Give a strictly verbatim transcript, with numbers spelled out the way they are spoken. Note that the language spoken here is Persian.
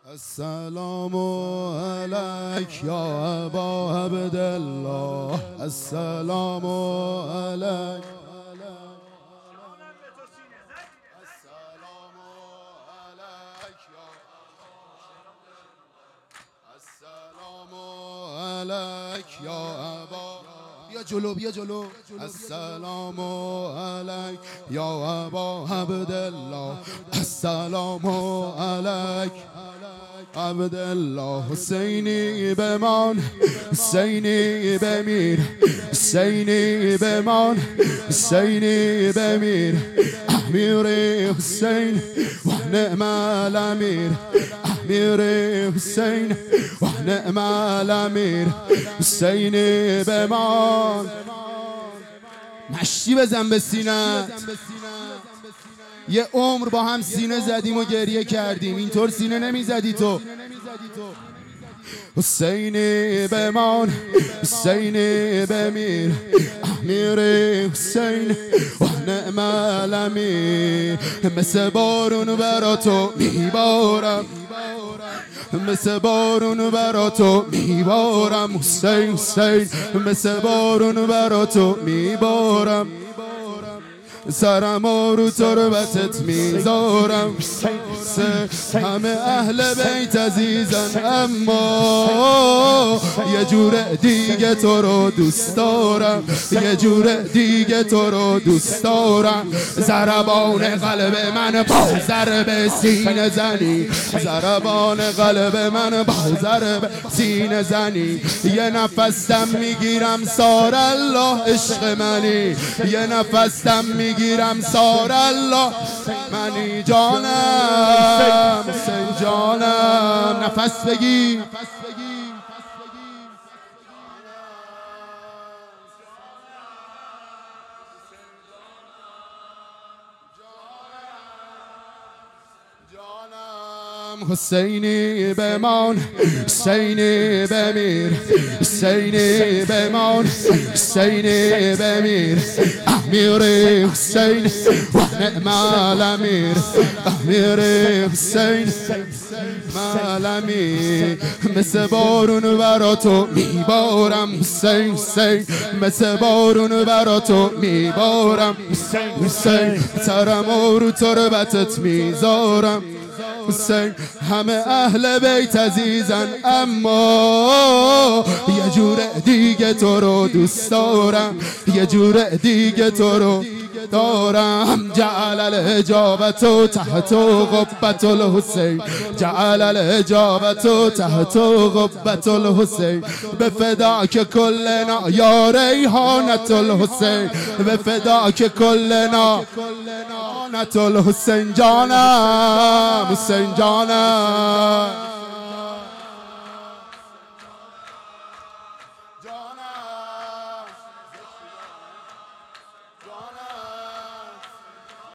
السلام علیک یا ابا عبدالله، السلام علیک. السلام علیک یا ابا، بیا جلو بیا جلو. السلام علیک یا ابا عبدالله، السلام علیک عبدالله. حسینی بمان، حسینی بمیر، حسینی بمان، حسینی بمیر. امیر حسین و نعم الامیر، امیر حسین و نعم الامیر. حسینی بمان. مشتی بزن به سینه. یه عمر با هم سینه زدیم و گریه کردیم، اینطور سینه نمی زدی تو. حسینی بمان، حسینی بمیر. امیر حسین و نعم الامیر. مثل بارون برا تو میبارم، مثل بارون برا تو میبارم. حسین حسین مثل بارون برا تو میبارم. سرم رو تربتت میذارم. همه اهل بیت عزیزن، اما یه جور دیگه تو رو دوست دارم، یه جور دیگه تو رو دوست دارم. ضربان قلب من با ضرب سینه زنی، ضربان قلب من با ضرب سینه زنی. یه نفس دم میگیرم سار الله عشق منی، یه نفس دم میگیرم سار الله منی. جانم حسین جانم، نفس بگی. حسینی بمان، حسینی بمیر، حسینی بمان، حسینی بمیر. امیر حسین و نعم الامیر، امیر حسین الامیر. مثل بارون برا تو میبارم. حسین حسین مثل بارون برا تو میبارم. حسین سرم رو تربتت میذارم. حسین همه اهل بیت عزیزن، اما یه جور دیگه تو رو دوست دارم، یه جور دیگه تو رو دارم. جعل الاجابت تحت قبة الحسین، جعل الاجابت تحت قبة الحسین. بفداک کلنا یا ریحانة الحسین، بفداک کلنا نت الحسین. جانم حسین جانم، جانم